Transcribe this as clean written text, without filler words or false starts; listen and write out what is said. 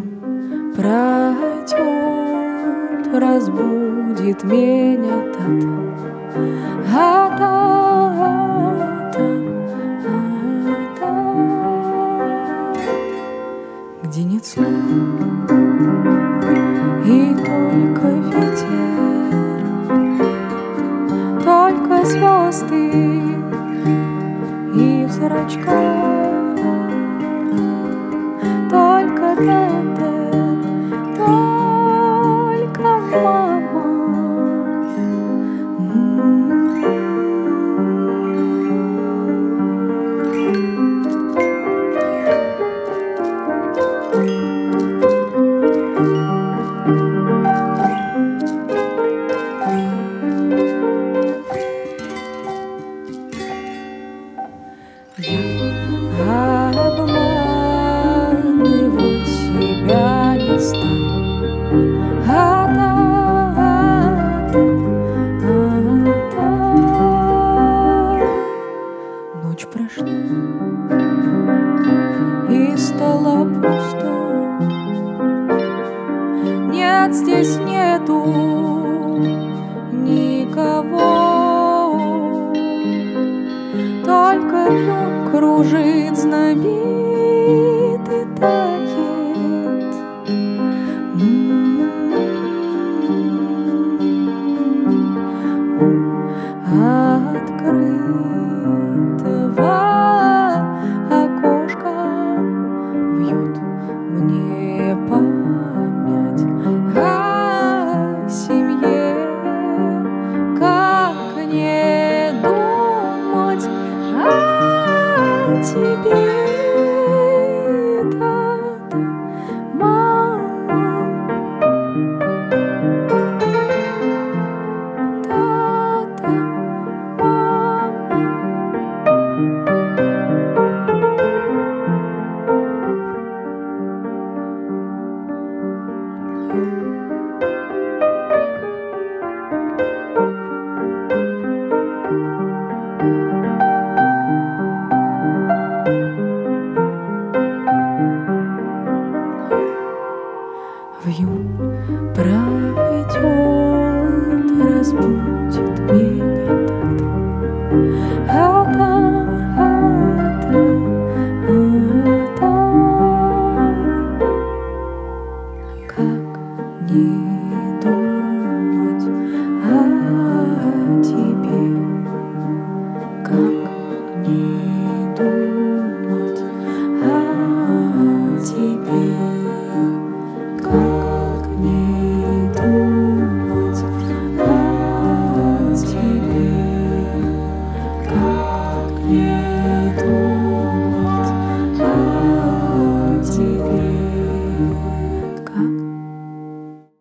пройдет, разбудит меня где нет слов и только ветер, только звезды и в зрачках, только ветер, только мама. Я обманывать себя не стану. Ночь прошла и стало пусто. Нет, здесь нету никого, только лед кружит, знобит и тает. Открытого окошка вьет мне память о семье. Как не думать о тебе, тата, мама, тата, мама. Вьюн пройдет, разбудит меня как не думать о тебе, как не думать о тебе. Как не думать о тебе, как не